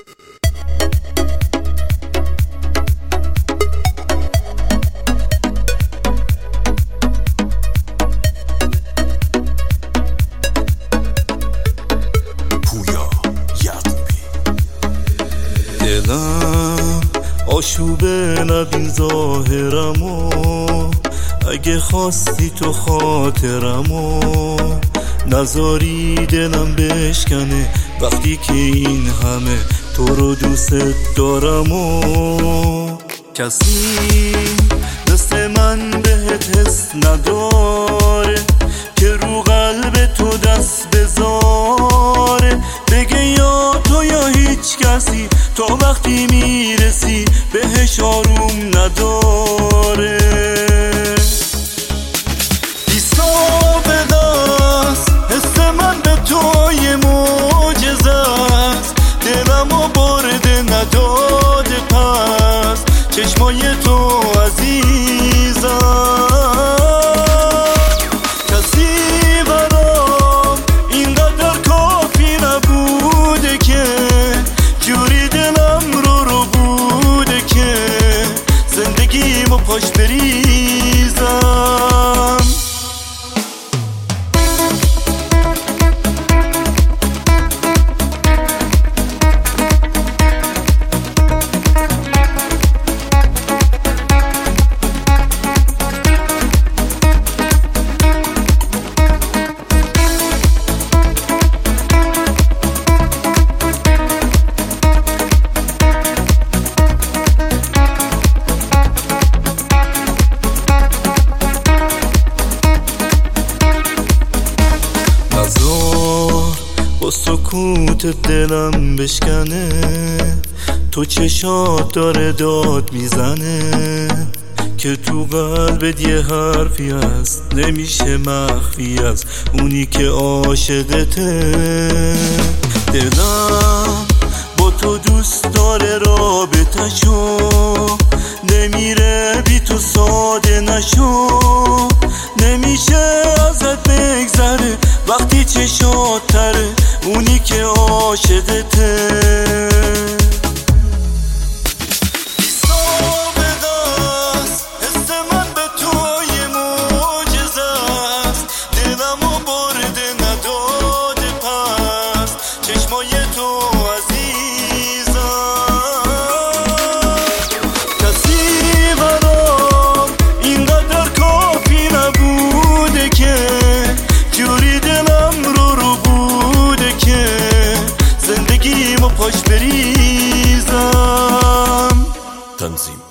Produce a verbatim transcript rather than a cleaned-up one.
دلم آشوبه نبین ظاهرمو، اگه خواستی تو خاطرمو نذاری دلم بشکنه وقتی که این همه تو رو دوست دارمو. کسی مثل من بهت حس نداره که رو قلب تو دست بذاره، بگه یا تو یا هیچ کسی، تو وقتی میرسی بهش آروم نداره. بی سابقه است حس من به تو یه معجزه است، دلمو برده نداده پس چشمای تو عزیزم. کسی برام اینقدر کافی نبوده که جوری دلم رو رو بوده که زندگیمو پاش بریزم. با سکوت دلم بشکنه، تو چشات داره داد میزنه که تو قلبت یه حرفی هست نمیشه مخفی از اونی که عاشقته. دلم با تو دوست داره رابطه‌شو، نمیره بی تو ساده نشو، نمیشه ازت بگذره وقتی چشات تره اونی که عاشقته. زندگیمو پاش بریزم. تنظیم